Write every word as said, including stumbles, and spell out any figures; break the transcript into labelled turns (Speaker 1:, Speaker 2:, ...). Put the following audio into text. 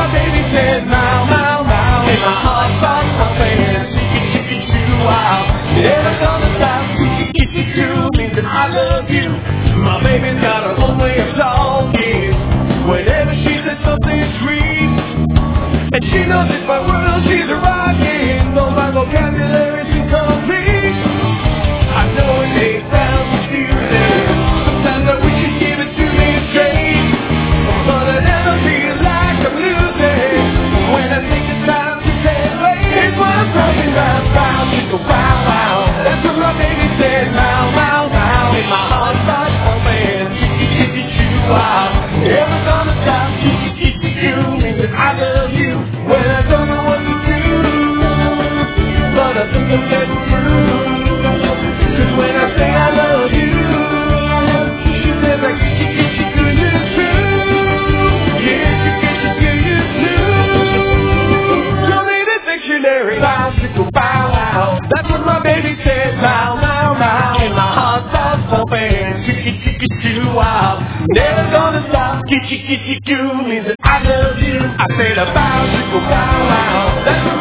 Speaker 1: baby said, Mau, Mau, Mau. And my heart starts pumping, chicky, chicky, choo, wow. Never gonna stop, chicky, chicky, choo, means that I love you. My baby's got her own way of talking. Whenever she says something sweet, and she knows it's my world, she's a rockin'. Though my vocabulary's incomplete, I know it may sound confusing. Sometimes I wish you'd give it to me straight, but I never feel like I'm losing when I think it's time to say, wait, it's what I'm talking about. Bow, chicka, wow, wow. That's what my baby said, Mau, Mau, Mau. And my heart starts pumping, chicky, chicky, choo, wow. Never gonna stop, chicky, chicky, choo, means that I love you when I don't know what to do, but I think I'm getting through. Cause when I say I love you, she says like, chicky, chicky, good, it's true. Yeah, chicky, chicky, it's true. Show me the dictionary. Bow, chicka, bow, wow. That's what my baby said, Mau, Mau, Mau. And my heart starts pumping, chicky, chicky, choo, wow. Never gonna stop, chicky, chicky, choo, means that I love you. I said a bow, chicka, bow, wow. That's what